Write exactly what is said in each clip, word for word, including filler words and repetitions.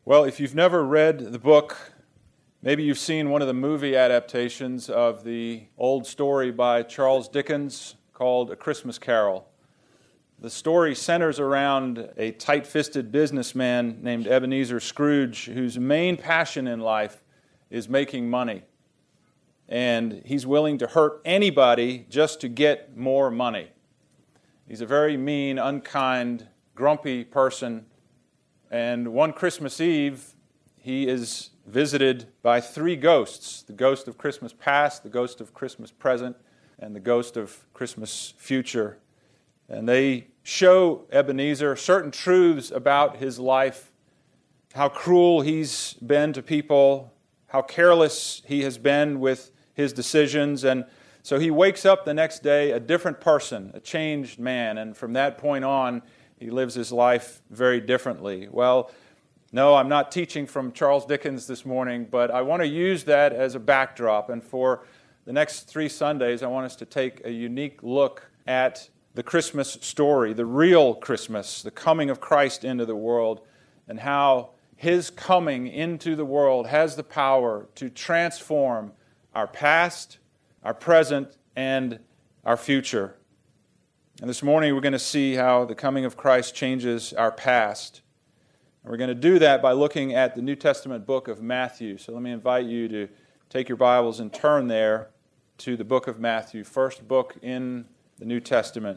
Well, if you've never read the book, maybe you've seen one of the movie adaptations of the old story by Charles Dickens called A Christmas Carol. The story centers around a tight-fisted businessman named Ebenezer Scrooge, whose main passion in life is making money. And he's willing to hurt anybody just to get more money. He's a very mean, unkind, grumpy person. And one Christmas Eve, he is visited by three ghosts: the ghost of Christmas past, the ghost of Christmas present, and the ghost of Christmas future. And they show Ebenezer certain truths about his life, how cruel he's been to people, how careless he has been with his decisions. And so he wakes up the next day a different person, a changed man, and from that point on, he lives his life very differently. Well, no, I'm not teaching from Charles Dickens this morning, but I want to use that as a backdrop. And for the next three Sundays, I want us to take a unique look at the Christmas story, the real Christmas, the coming of Christ into the world, and how His coming into the world has the power to transform our past, our present, and our future. And this morning we're going to see how the coming of Christ changes our past. And we're going to do that by looking at the New Testament book of Matthew. So let me invite you to take your Bibles and turn there to the book of Matthew, first book in the New Testament.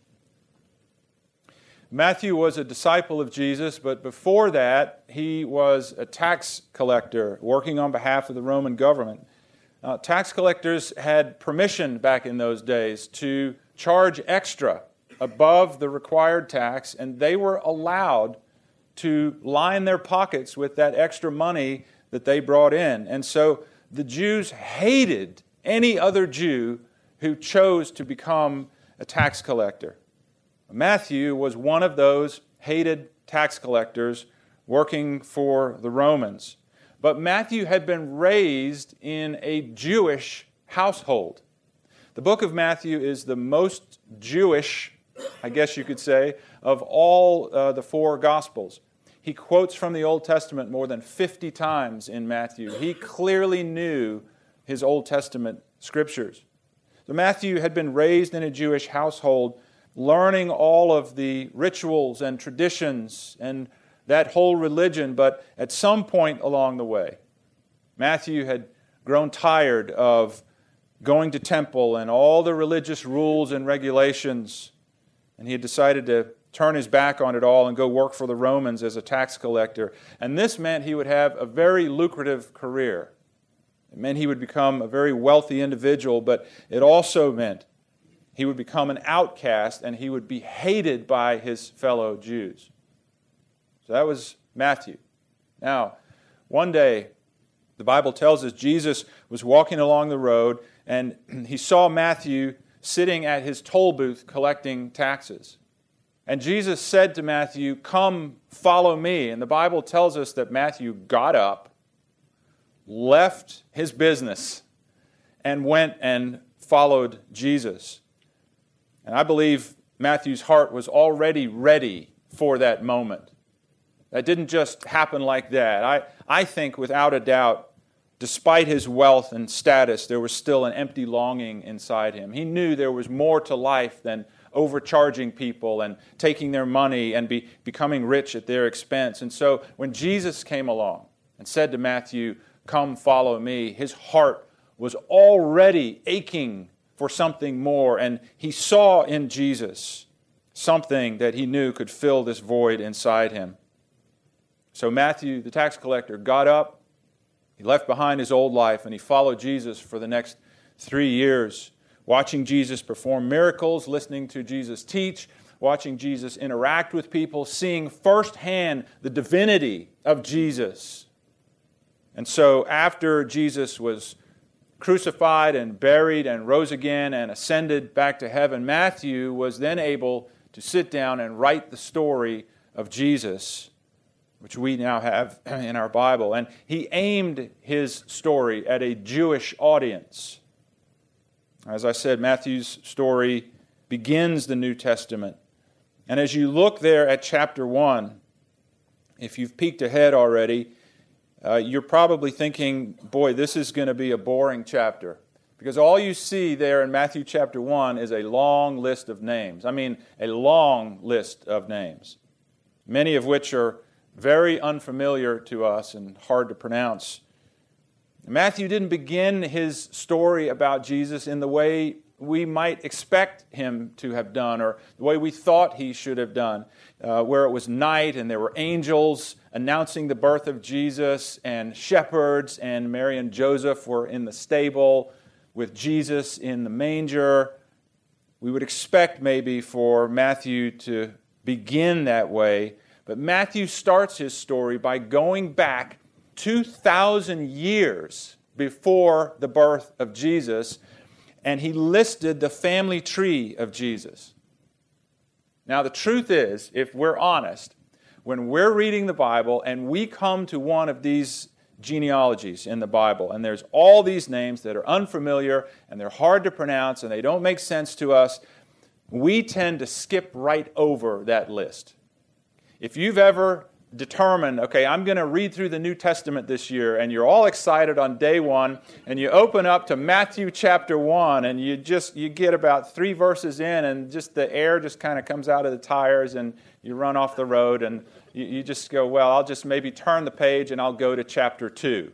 Matthew was a disciple of Jesus, but before that he was a tax collector working on behalf of the Roman government. Uh, tax collectors had permission back in those days to charge extra above the required tax, and they were allowed to line their pockets with that extra money that they brought in. And so the Jews hated any other Jew who chose to become a tax collector. Matthew was one of those hated tax collectors working for the Romans. But Matthew had been raised in a Jewish household. The book of Matthew is the most Jewish, I guess you could say, of all uh, the four Gospels. He quotes from the Old Testament more than fifty times in Matthew. He clearly knew his Old Testament scriptures. So Matthew had been raised in a Jewish household, learning all of the rituals and traditions and that whole religion, but at some point along the way, Matthew had grown tired of going to temple and all the religious rules and regulations, and he had decided to turn his back on it all and go work for the Romans as a tax collector. And this meant he would have a very lucrative career. It meant he would become a very wealthy individual, but it also meant he would become an outcast and he would be hated by his fellow Jews. So that was Matthew. Now, one day, the Bible tells us Jesus was walking along the road and he saw Matthew sitting at his toll booth collecting taxes. And Jesus said to Matthew, "Come, follow me." And the Bible tells us that Matthew got up, left his business, and went and followed Jesus. And I believe Matthew's heart was already ready for that moment. That didn't just happen like that. I, I think without a doubt, despite his wealth and status, there was still an empty longing inside him. He knew there was more to life than overcharging people and taking their money and be, becoming rich at their expense. And so when Jesus came along and said to Matthew, "Come, follow me," his heart was already aching for something more, and he saw in Jesus something that he knew could fill this void inside him. So Matthew, the tax collector, got up, he left behind his old life, and he followed Jesus for the next three years, watching Jesus perform miracles, listening to Jesus teach, watching Jesus interact with people, seeing firsthand the divinity of Jesus. And so after Jesus was crucified and buried and rose again and ascended back to heaven, Matthew was then able to sit down and write the story of Jesus, which we now have in our Bible. And he aimed his story at a Jewish audience. As I said, Matthew's story begins the New Testament. And as you look there at chapter one, if you've peeked ahead already, uh, you're probably thinking, boy, this is going to be a boring chapter. Because all you see there in Matthew chapter one is a long list of names. I mean, a long list of names, many of which are very unfamiliar to us and hard to pronounce. Matthew didn't begin his story about Jesus in the way we might expect him to have done, or the way we thought he should have done, uh, where it was night and there were angels announcing the birth of Jesus, and shepherds, and Mary and Joseph were in the stable with Jesus in the manger. We would expect maybe for Matthew to begin that way, but Matthew starts his story by going back two thousand years before the birth of Jesus, and he listed the family tree of Jesus. Now, the truth is, if we're honest, when we're reading the Bible and we come to one of these genealogies in the Bible, and there's all these names that are unfamiliar and they're hard to pronounce and they don't make sense to us, we tend to skip right over that list. If you've ever determined, okay, I'm going to read through the New Testament this year, and you're all excited on day one, and you open up to Matthew chapter one, and you just you get about three verses in, and just the air just kind of comes out of the tires, and you run off the road, and you, you just go, well, I'll just maybe turn the page, and I'll go to chapter two.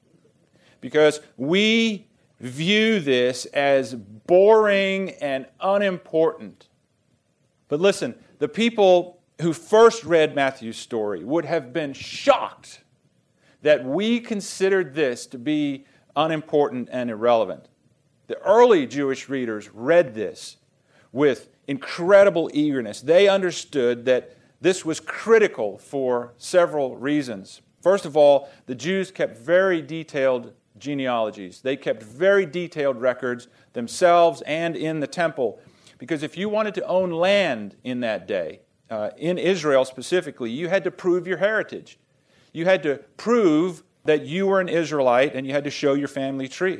Because we view this as boring and unimportant. But listen, the people who first read Matthew's story would have been shocked that we considered this to be unimportant and irrelevant. The early Jewish readers read this with incredible eagerness. They understood that this was critical for several reasons. First of all, the Jews kept very detailed genealogies. They kept very detailed records themselves and in the temple. Because if you wanted to own land in that day, Uh, in Israel specifically, you had to prove your heritage. You had to prove that you were an Israelite, and you had to show your family tree.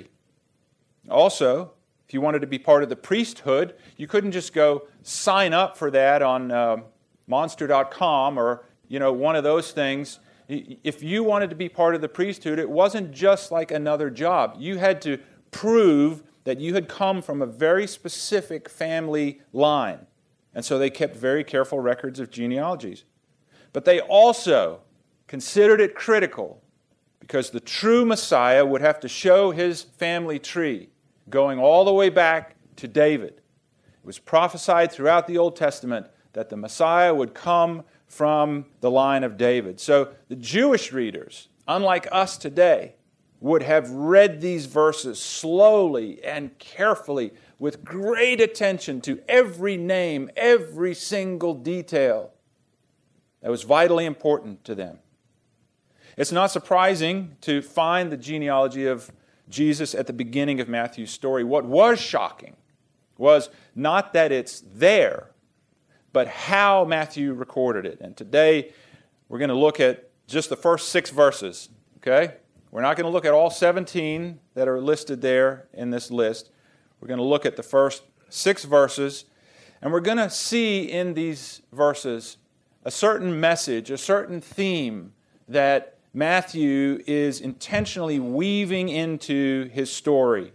Also, if you wanted to be part of the priesthood, you couldn't just go sign up for that on uh, monster dot com or you know one of those things. If you wanted to be part of the priesthood, it wasn't just like another job. You had to prove that you had come from a very specific family line. And so they kept very careful records of genealogies. But they also considered it critical because the true Messiah would have to show his family tree going all the way back to David. It was prophesied throughout the Old Testament that the Messiah would come from the line of David. So the Jewish readers, unlike us today, would have read these verses slowly and carefully with great attention to every name, every single detail that was vitally important to them. It's not surprising to find the genealogy of Jesus at the beginning of Matthew's story. What was shocking was not that it's there, but how Matthew recorded it. And today we're going to look at just the first six verses, okay? We're not going to look at all seventeen that are listed there in this list. We're going to look at the first six verses, and we're going to see in these verses a certain message, a certain theme that Matthew is intentionally weaving into his story.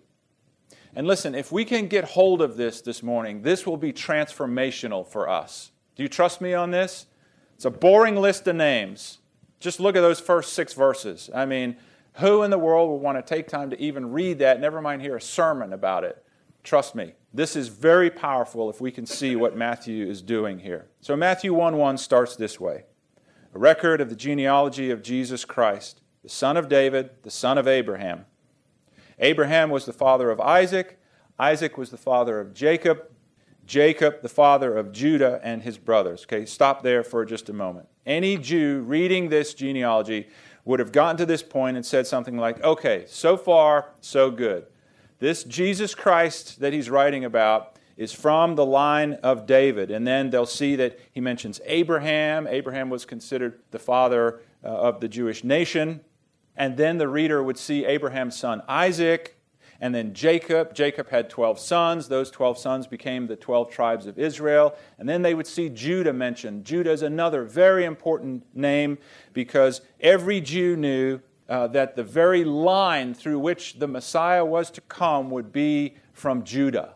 And listen, if we can get hold of this this morning, this will be transformational for us. Do you trust me on this? It's a boring list of names. Just look at those first six verses. I mean, who in the world would want to take time to even read that, never mind hear a sermon about it? Trust me, this is very powerful if we can see what Matthew is doing here. So Matthew one one starts this way. A record of the genealogy of Jesus Christ, the son of David, the son of Abraham. Abraham was the father of Isaac. Isaac was the father of Jacob. Jacob, the father of Judah and his brothers. Okay, stop there for just a moment. Any Jew reading this genealogy would have gotten to this point and said something like, okay, so far, so good. This Jesus Christ that he's writing about is from the line of David. And then they'll see that he mentions Abraham. Abraham was considered the father uh, of the Jewish nation. And then the reader would see Abraham's son Isaac. and then Jacob. Jacob had twelve sons. Those twelve sons became the twelve tribes of Israel. And then they would see Judah mentioned. Judah is another very important name because every Jew knew uh, that the very line through which the Messiah was to come would be from Judah.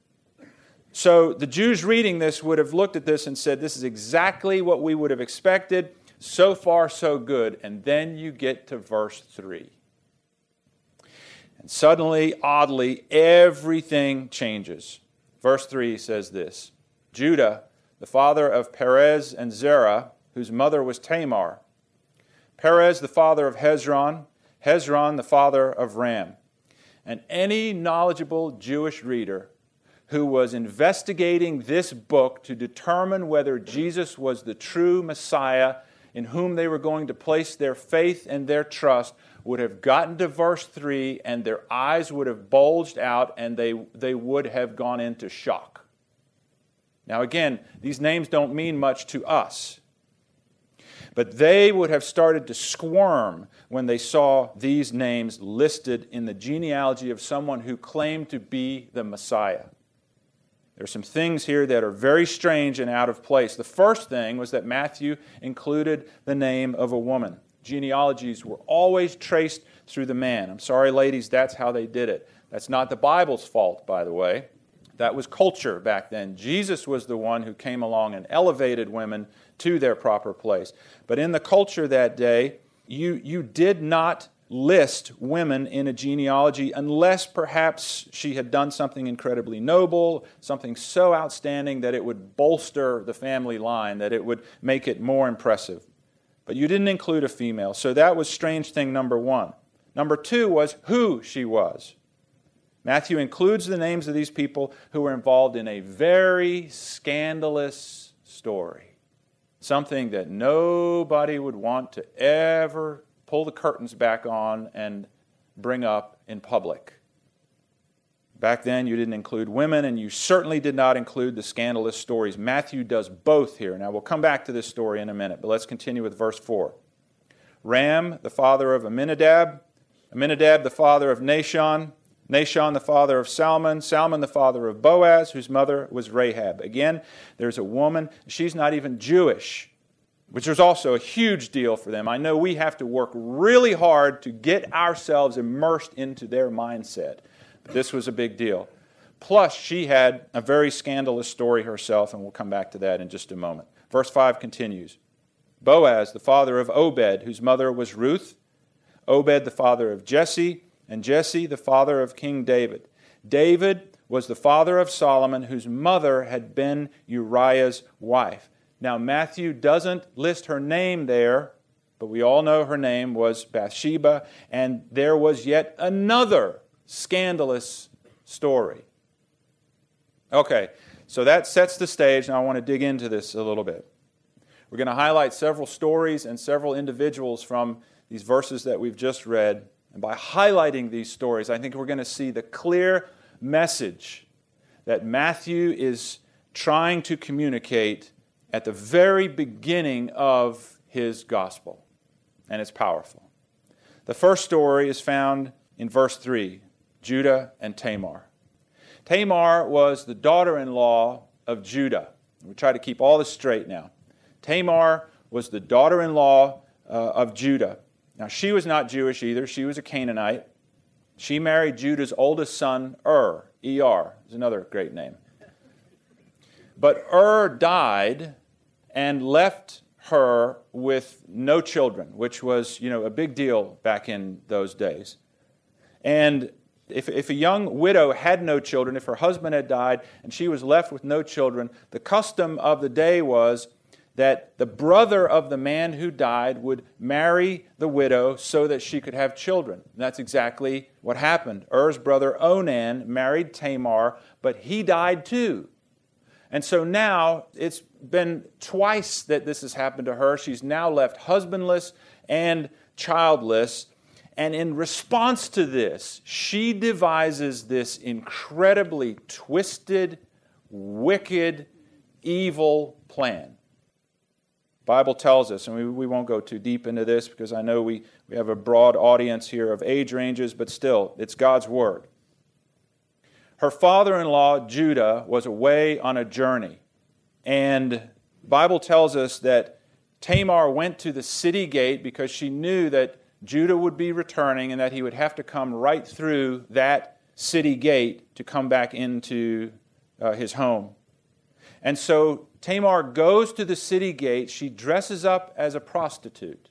So the Jews reading this would have looked at this and said, this is exactly what we would have expected. So far, so good. And then you get to verse three. And suddenly, oddly, everything changes. Verse three says this: Judah, the father of Perez and Zerah, whose mother was Tamar. Perez, the father of Hezron. Hezron, the father of Ram. And any knowledgeable Jewish reader who was investigating this book to determine whether Jesus was the true Messiah in whom they were going to place their faith and their trust would have gotten to verse three and their eyes would have bulged out and they, they would have gone into shock. Now again, these names don't mean much to us, but they would have started to squirm when they saw these names listed in the genealogy of someone who claimed to be the Messiah. There are some things here that are very strange and out of place. The first thing was that Matthew included the name of a woman. Genealogies were always traced through the man. I'm sorry, ladies, that's how they did it. That's not the Bible's fault, by the way. That was culture back then. Jesus was the one who came along and elevated women to their proper place. But in the culture that day, you, you did not list women in a genealogy unless perhaps she had done something incredibly noble, something so outstanding that it would bolster the family line, that it would make it more impressive. But you didn't include a female, so that was strange thing number one. Number two was who she was. Matthew includes the names of these people who were involved in a very scandalous story, something that nobody would want to ever pull the curtains back on and bring up in public. Back then, you didn't include women, and you certainly did not include the scandalous stories. Matthew does both here. Now, we'll come back to this story in a minute, but let's continue with verse four. Ram, the father of Amminadab. Amminadab, the father of Nahshon. Nahshon, the father of Salmon. Salmon, the father of Boaz, whose mother was Rahab. Again, there's a woman. She's not even Jewish, which was also a huge deal for them. I know we have to work really hard to get ourselves immersed into their mindset. But this was a big deal. Plus, she had a very scandalous story herself, and we'll come back to that in just a moment. Verse five continues. Boaz, the father of Obed, whose mother was Ruth. Obed, the father of Jesse, and Jesse, the father of King David. David was the father of Solomon, whose mother had been Uriah's wife. Now, Matthew doesn't list her name there, but we all know her name was Bathsheba, and there was yet another scandalous story. Okay, so that sets the stage, and I want to dig into this a little bit. We're going to highlight several stories and several individuals from these verses that we've just read, and by highlighting these stories, I think we're going to see the clear message that Matthew is trying to communicate at the very beginning of his gospel, and it's powerful. The first story is found in verse three, Judah and Tamar. Tamar was the daughter-in-law of Judah. We try to keep all this straight now. Tamar was the daughter-in-law uh, of Judah. Now, she was not Jewish either. She was a Canaanite. She married Judah's oldest son, Ur. E R is another great name. But Ur died and left her with no children, which was, you know, a big deal back in those days. And if, if a young widow had no children, if her husband had died and she was left with no children, the custom of the day was that the brother of the man who died would marry the widow so that she could have children. And that's exactly what happened. Ur's brother Onan married Tamar, but he died too. And so now it's been twice that this has happened to her. She's now left husbandless and childless. And in response to this, she devises this incredibly twisted, wicked, evil plan. The Bible tells us, and we, we won't go too deep into this because I know we, we have a broad audience here of age ranges, but still, it's God's Word. Her father-in-law, Judah, was away on a journey. And the Bible tells us that Tamar went to the city gate because she knew that Judah would be returning and that he would have to come right through that city gate to come back into uh, his home. And so Tamar goes to the city gate. She dresses up as a prostitute.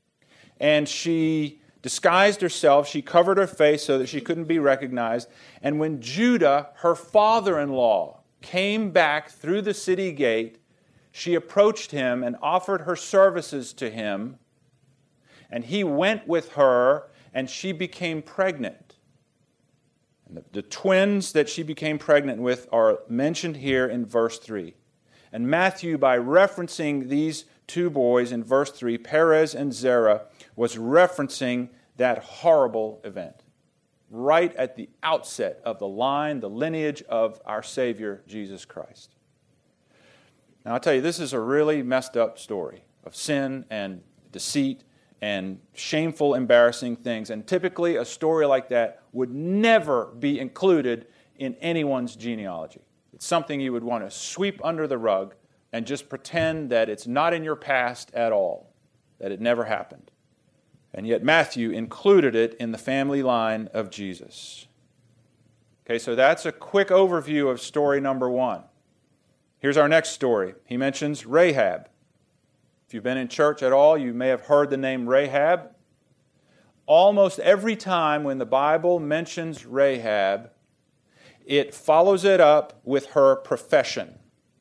And she disguised herself. She covered her face so that she couldn't be recognized. And when Judah, her father-in-law, came back through the city gate, she approached him and offered her services to him. And he went with her, and she became pregnant. And the, the twins that she became pregnant with are mentioned here in verse three. And Matthew, by referencing these two boys in verse three, Perez and Zerah, was referencing that horrible event right at the outset of the line, the lineage of our Savior, Jesus Christ. Now, I'll tell you, this is a really messed up story of sin and deceit and shameful, embarrassing things. And typically, a story like that would never be included in anyone's genealogy. It's something you would want to sweep under the rug and just pretend that it's not in your past at all, that it never happened. And yet Matthew included it in the family line of Jesus. Okay, so that's a quick overview of story number one. Here's our next story. He mentions Rahab. If you've been in church at all, you may have heard the name Rahab. Almost every time when the Bible mentions Rahab, it follows it up with her profession.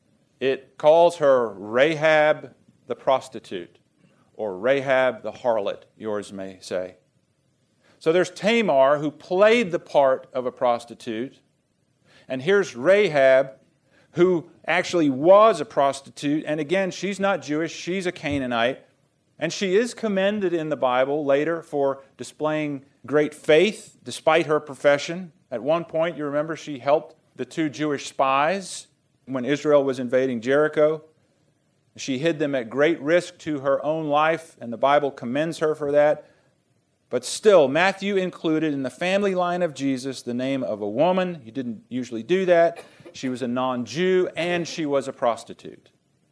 It calls her Rahab the prostitute, or Rahab the harlot, yours may say. So there's Tamar, who played the part of a prostitute, and here's Rahab, who actually was a prostitute, and again, she's not Jewish, she's a Canaanite, and she is commended in the Bible later for displaying great faith despite her profession. At one point, you remember, she helped the two Jewish spies when Israel was invading Jericho. She hid them at great risk to her own life, and the Bible commends her for that. But still, Matthew included in the family line of Jesus the name of a woman. He didn't usually do that. She was a non-Jew, and she was a prostitute.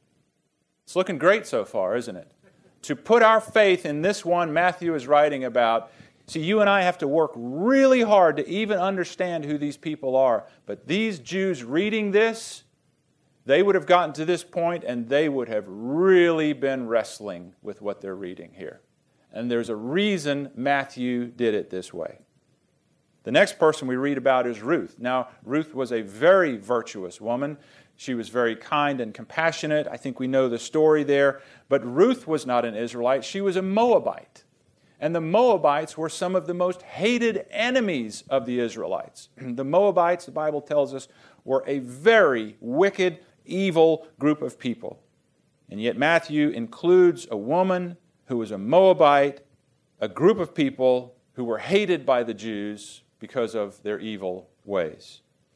It's looking great so far, isn't it? To put our faith in this one Matthew is writing about. See, you and I have to work really hard to even understand who these people are. But these Jews reading this, they would have gotten to this point and they would have really been wrestling with what they're reading here. And there's a reason Matthew did it this way. The next person we read about is Ruth. Now, Ruth was a very virtuous woman. She was very kind and compassionate. I think we know the story there. But Ruth was not an Israelite. She was a Moabite. And the Moabites were some of the most hated enemies of the Israelites. The Moabites, the Bible tells us, were a very wicked, evil group of people. And yet Matthew includes a woman who was a Moabite, a group of people who were hated by the Jews because of their evil ways.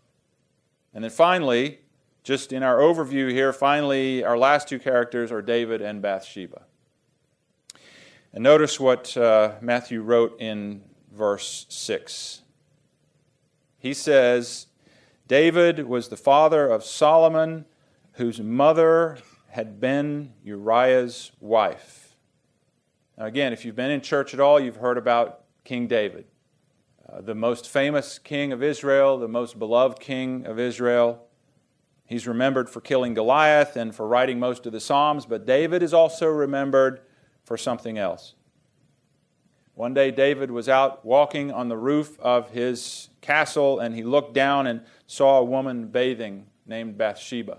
And then finally, just in our overview here, finally, our last two characters are David and Bathsheba. And notice what uh, Matthew wrote in verse six. He says, David was the father of Solomon, whose mother had been Uriah's wife. Now again, if you've been in church at all, you've heard about King David, uh, the most famous king of Israel, the most beloved king of Israel. He's remembered for killing Goliath and for writing most of the Psalms, but David is also remembered for something else. One day David was out walking on the roof of his castle, and he looked down and saw a woman bathing named Bathsheba.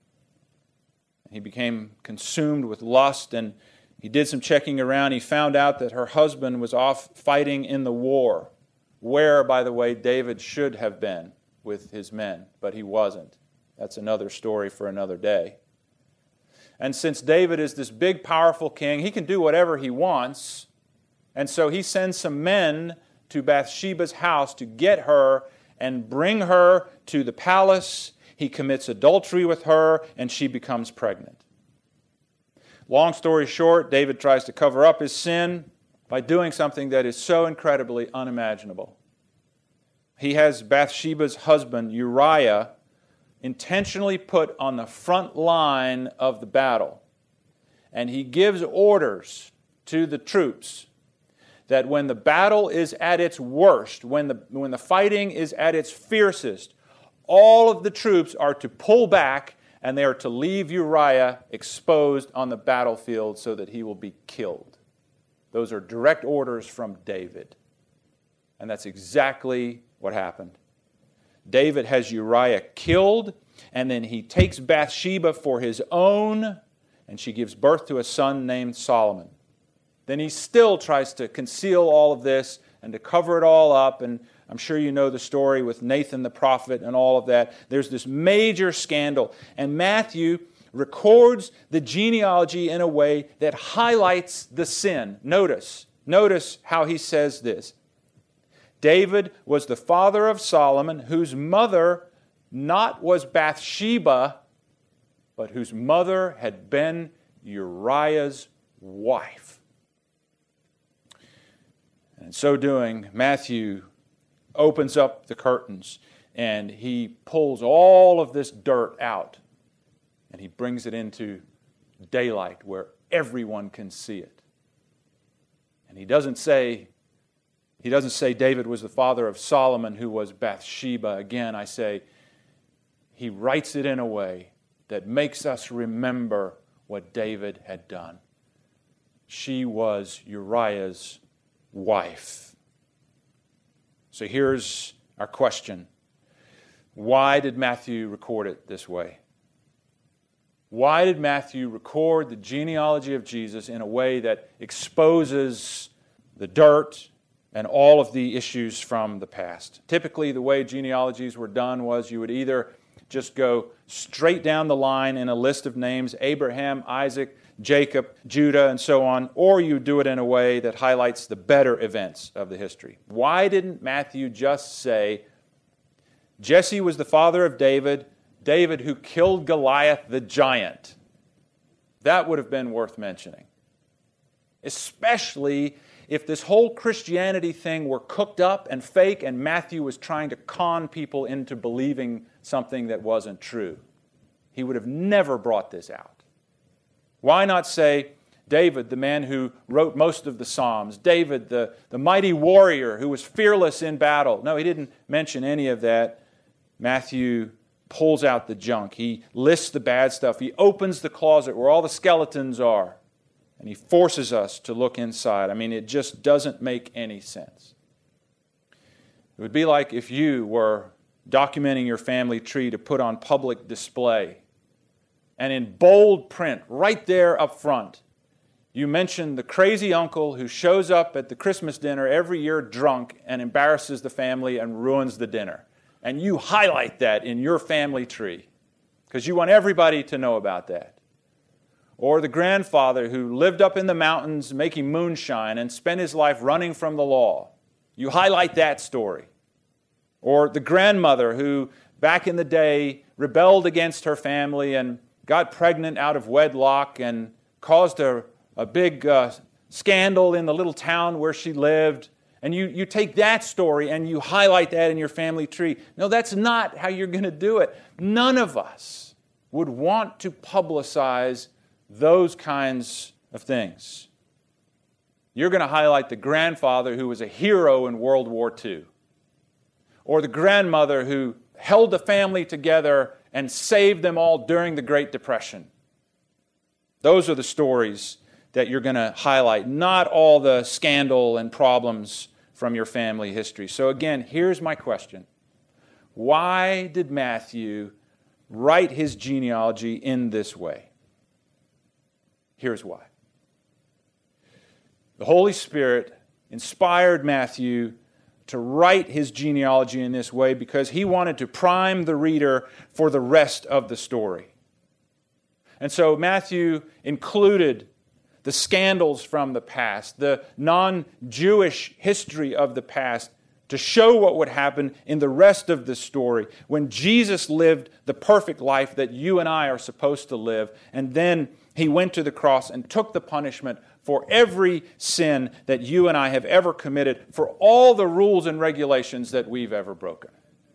He became consumed with lust, and he did some checking around. He found out that her husband was off fighting in the war, where, by the way, David should have been with his men, but he wasn't. That's another story for another day. And since David is this big, powerful king, he can do whatever he wants. And so he sends some men to Bathsheba's house to get her and bring her to the palace. He commits adultery with her, and she becomes pregnant. Long story short, David tries to cover up his sin by doing something that is so incredibly unimaginable. he has Bathsheba's husband, Uriah, intentionally put on the front line of the battle. And he gives orders to the troops that when the battle is at its worst, when the, when the fighting is at its fiercest, all of the troops are to pull back and they are to leave Uriah exposed on the battlefield so that he will be killed. Those are direct orders from David. And that's exactly what happened. David has Uriah killed, and then he takes Bathsheba for his own, and she gives birth to a son named Solomon. Then he still tries to conceal all of this and to cover it all up, and I'm sure you know the story with Nathan the prophet and all of that. There's this major scandal, and Matthew records the genealogy in a way that highlights the sin. Notice, notice how he says this. David was the father of Solomon, whose mother not was Bathsheba, but whose mother had been Uriah's wife. And in so doing, Matthew opens up the curtains and he pulls all of this dirt out and he brings it into daylight where everyone can see it. And he doesn't say, he doesn't say David was the father of Solomon who was Bathsheba. Again, I say he writes it in a way that makes us remember what David had done. She was Uriah's wife. So here's our question. Why did Matthew record it this way? Why did Matthew record the genealogy of Jesus in a way that exposes the dirt and all of the issues from the past? Typically, the way genealogies were done was you would either just go straight down the line in a list of names, Abraham, Isaac, Jacob, Judah, and so on, or you do it in a way that highlights the better events of the history. Why didn't Matthew just say, Jesse was the father of David, David who killed Goliath the giant? That would have been worth mentioning. Especially if this whole Christianity thing were cooked up and fake and Matthew was trying to con people into believing something that wasn't true. He would have never brought this out. Why not say David, the man who wrote most of the Psalms, David, the, the mighty warrior who was fearless in battle? No, he didn't mention any of that. Matthew pulls out the junk. He lists the bad stuff. He opens the closet where all the skeletons are. And he forces us to look inside. I mean, it just doesn't make any sense. It would be like if you were documenting your family tree to put on public display. And in bold print, right there up front, you mention the crazy uncle who shows up at the Christmas dinner every year drunk and embarrasses the family and ruins the dinner. And you highlight that in your family tree because you want everybody to know about that. Or the grandfather who lived up in the mountains making moonshine and spent his life running from the law. You highlight that story. Or the grandmother who, back in the day, rebelled against her family and got pregnant out of wedlock and caused a, a big uh, scandal in the little town where she lived. And you, you take that story and you highlight that in your family tree. No, that's not how you're going to do it. None of us would want to publicize those kinds of things. You're going to highlight the grandfather who was a hero in World War Two. Or the grandmother who held the family together and saved them all during the Great Depression. Those are the stories that you're going to highlight, not all the scandal and problems from your family history. So again, here's my question. Why did Matthew write his genealogy in this way? Here's why. The Holy Spirit inspired Matthew to write his genealogy in this way because he wanted to prime the reader for the rest of the story. And so Matthew included the scandals from the past, the non-Jewish history of the past, to show what would happen in the rest of the story when Jesus lived the perfect life that you and I are supposed to live, and then he went to the cross and took the punishment for every sin that you and I have ever committed, for all the rules and regulations that we've ever broken.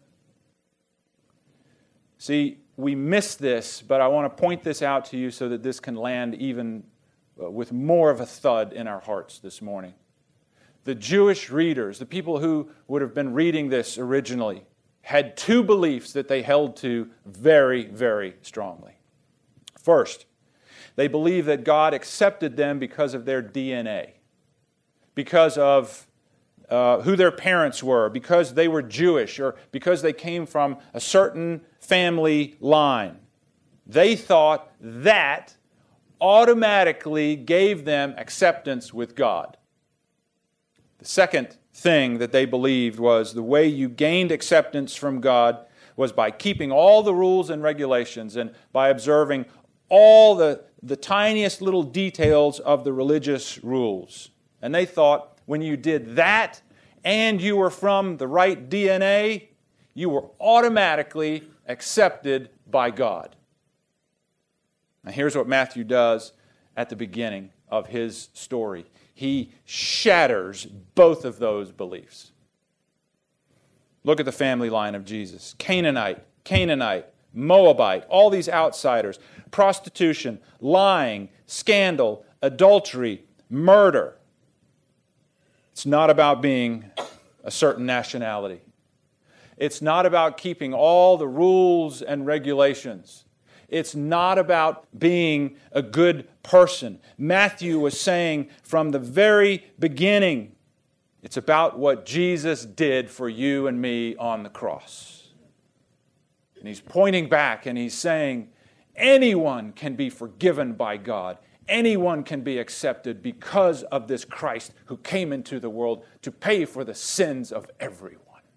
See, we miss this, but I want to point this out to you so that this can land even with more of a thud in our hearts this morning. The Jewish readers, the people who would have been reading this originally, had two beliefs that they held to very, very strongly. First, they believed that God accepted them because of their D N A, because of uh, who their parents were, because they were Jewish, or because they came from a certain family line. They thought that automatically gave them acceptance with God. The second thing that they believed was the way you gained acceptance from God was by keeping all the rules and regulations and by observing all the, the tiniest little details of the religious rules. And they thought when you did that and you were from the right D N A, you were automatically accepted by God. Now here's what Matthew does at the beginning of his story. He shatters both of those beliefs. Look at the family line of Jesus. Canaanite, Canaanite, Moabite, all these outsiders. Prostitution, lying, scandal, adultery, murder. It's not about being a certain nationality. It's not about keeping all the rules and regulations. It's not about being a good person. Matthew was saying from the very beginning, it's about what Jesus did for you and me on the cross. And he's pointing back and he's saying, anyone can be forgiven by God. Anyone can be accepted because of this Christ who came into the world to pay for the sins of everyone.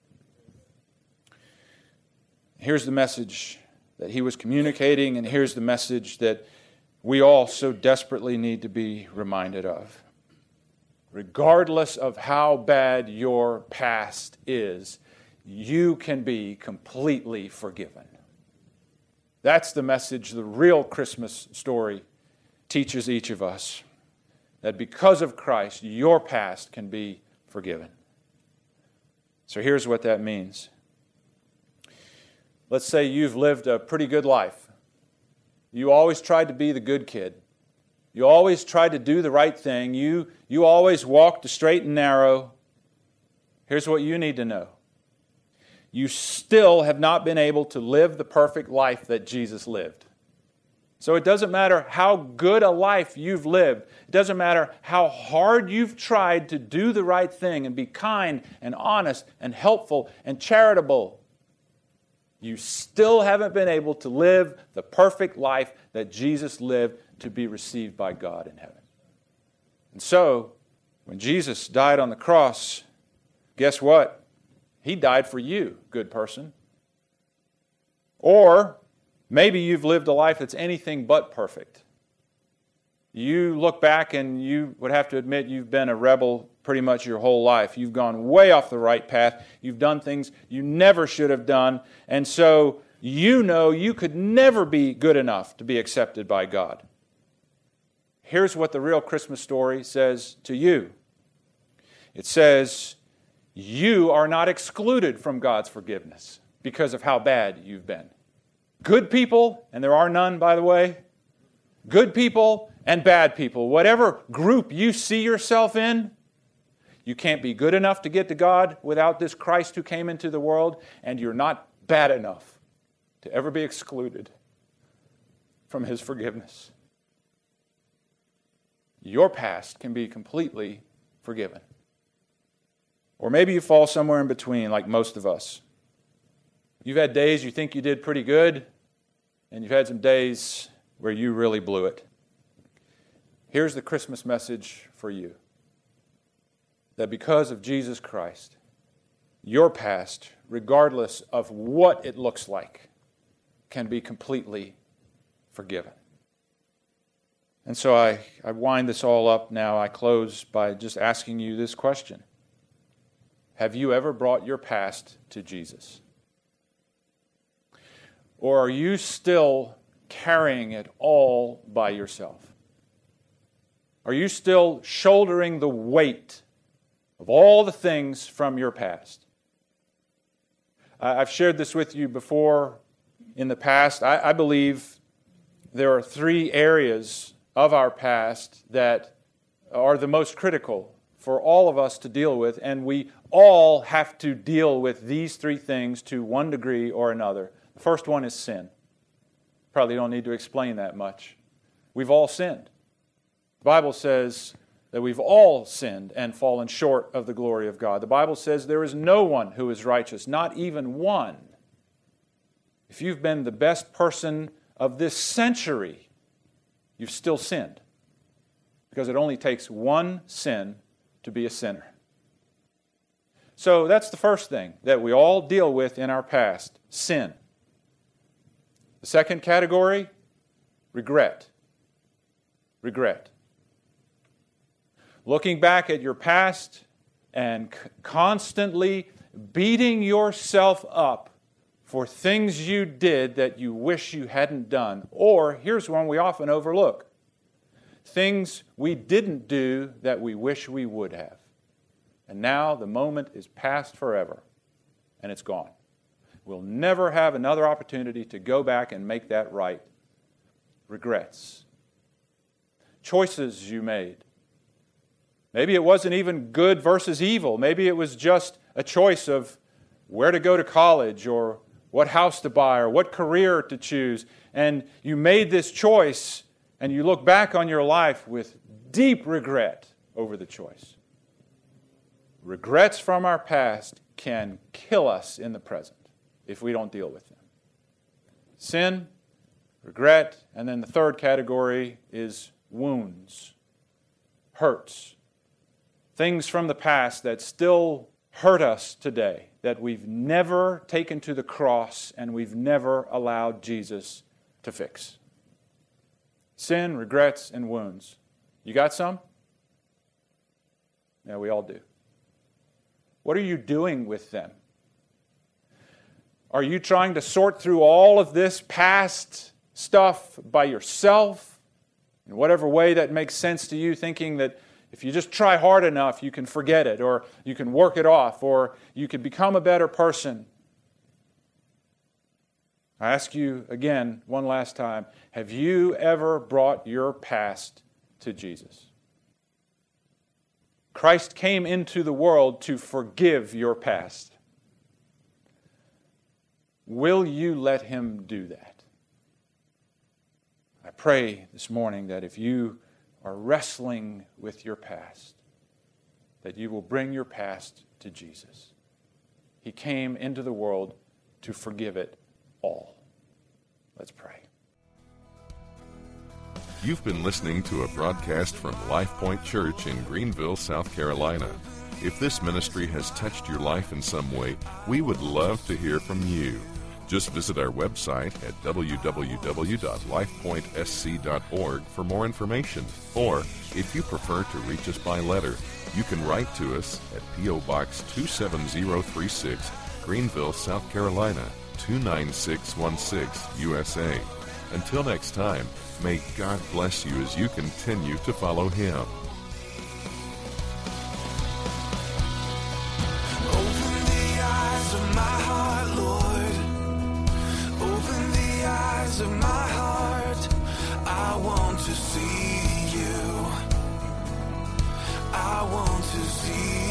Here's the message that he was communicating, and here's the message that we all so desperately need to be reminded of. Regardless of how bad your past is, you can be completely forgiven. That's the message the real Christmas story teaches each of us, that because of Christ, your past can be forgiven. So here's what that means. Let's say you've lived a pretty good life. You always tried to be the good kid. You always tried to do the right thing. You, you always walked the straight and narrow. Here's what you need to know. You still have not been able to live the perfect life that Jesus lived. So it doesn't matter how good a life you've lived. It doesn't matter how hard you've tried to do the right thing and be kind and honest and helpful and charitable. You still haven't been able to live the perfect life that Jesus lived to be received by God in heaven. And so, when Jesus died on the cross, guess what? He died for you, good person. Or maybe you've lived a life that's anything but perfect. You look back and you would have to admit you've been a rebel pretty much your whole life. You've gone way off the right path. You've done things you never should have done. And so you know you could never be good enough to be accepted by God. Here's what the real Christmas story says to you. It says, you are not excluded from God's forgiveness because of how bad you've been. Good people, and there are none, by the way, good people and bad people, whatever group you see yourself in, you can't be good enough to get to God without this Christ who came into the world, and you're not bad enough to ever be excluded from His forgiveness. Your past can be completely forgiven. Or maybe you fall somewhere in between, like most of us. You've had days you think you did pretty good, and you've had some days where you really blew it. Here's the Christmas message for you. That because of Jesus Christ, your past, regardless of what it looks like, can be completely forgiven. And so I, I wind this all up now. I close by just asking you this question. Have you ever brought your past to Jesus? Or are you still carrying it all by yourself? Are you still shouldering the weight of all the things from your past? I've shared this with you before in the past. I, I believe there are three areas of our past that are the most critical for all of us to deal with, and we all have to deal with these three things to one degree or another. The first one is sin. Probably don't need to explain that much. We've all sinned. The Bible says that we've all sinned and fallen short of the glory of God. The Bible says there is no one who is righteous, not even one. If you've been the best person of this century, you've still sinned. Because it only takes one sin to be a sinner. So that's the first thing that we all deal with in our past, sin. The second category, regret. Regret. Looking back at your past and c- constantly beating yourself up for things you did that you wish you hadn't done. Or, here's one we often overlook. Things we didn't do that we wish we would have. And now the moment is past forever, and it's gone. We'll never have another opportunity to go back and make that right. Regrets. Choices you made. Maybe it wasn't even good versus evil. Maybe it was just a choice of where to go to college or what house to buy or what career to choose. And you made this choice and you look back on your life with deep regret over the choice. Regrets from our past can kill us in the present if we don't deal with them. Sin, regret, and then the third category is wounds, hurts. Things from the past that still hurt us today, that we've never taken to the cross and we've never allowed Jesus to fix. Sin, regrets, and wounds. You got some? Yeah, we all do. What are you doing with them? Are you trying to sort through all of this past stuff by yourself, in whatever way that makes sense to you, thinking that if you just try hard enough, you can forget it, or you can work it off, or you can become a better person? I ask you again, one last time, have you ever brought your past to Jesus? Christ came into the world to forgive your past. Will you let Him do that? I pray this morning that if you are wrestling with your past, that you will bring your past to Jesus. He came into the world to forgive it all. Let's pray. You've been listening to a broadcast from Life Point Church in Greenville, South Carolina. If this ministry has touched your life in some way, we would love to hear from you. Just visit our website at w w w dot life point s c dot org for more information. Or, if you prefer to reach us by letter, you can write to us at P O Box two seven zero three six, Greenville, South Carolina, two nine six one six, U S A. Until next time, may God bless you as you continue to follow Him. Open the eyes of my heart, Lord. Open the eyes of my heart. I want to see you. I want to see you.